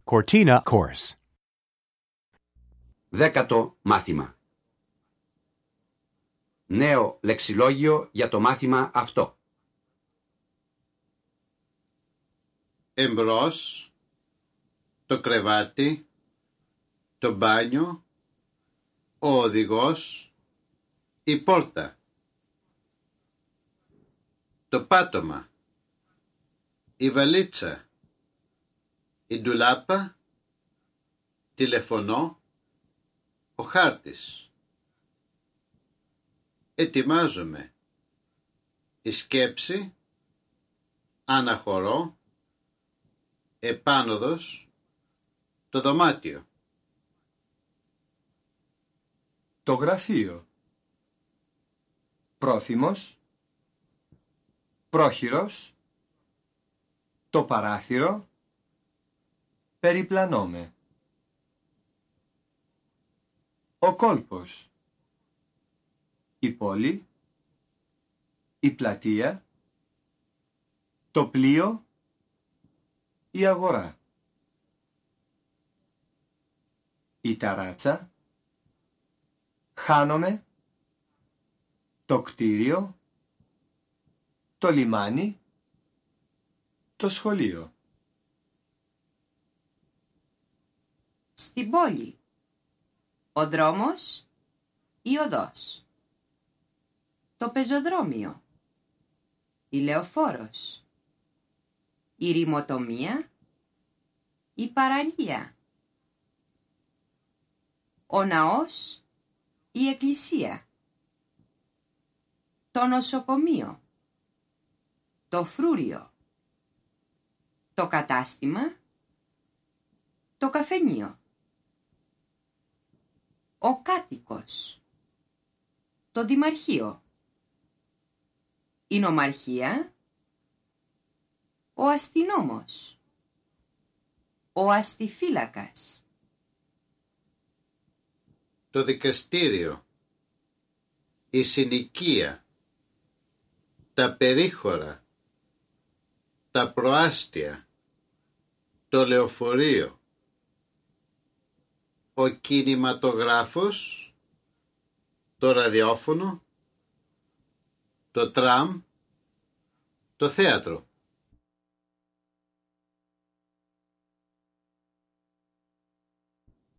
Cortina course. 10ο μάθημα. Νέο λεξιλόγιο για το μάθημα αυτό. Εμπρός, το κρεβάτι, το μπάνιο, ο οδηγός, η πόρτα. Το πάτωμα, η βαλίτσα, η ντουλάπα, τηλεφωνώ, ο χάρτης. Ετοιμάζομαι, η σκέψη, αναχωρώ, επάνωδος, το δωμάτιο. Το γραφείο. Πρόθυμος, πρόχειρος, το παράθυρο, περιπλανώμε. Ο κόλπος, η πόλη, η πλατεία, το πλοίο, η αγορά. Η ταράτσα, χάνομαι, το κτίριο, το λιμάνι, το σχολείο. Στην πόλη. Ο δρόμος, η οδός. Το πεζοδρόμιο. Η λεωφόρος. Η ρημοτομία. Η παραλία. Ο ναός, η εκκλησία. Το νοσοκομείο. Το φρούριο. Το κατάστημα. Το καφενείο. Ο κάτοικος. Το δημαρχείο. Η νομαρχία. Ο αστυνόμος. Ο αστιφύλακας. Το δικαστήριο, η συνοικία, τα περίχωρα, τα προάστια, το λεωφορείο, ο κινηματογράφος, το ραδιόφωνο, το τραμ, το θέατρο.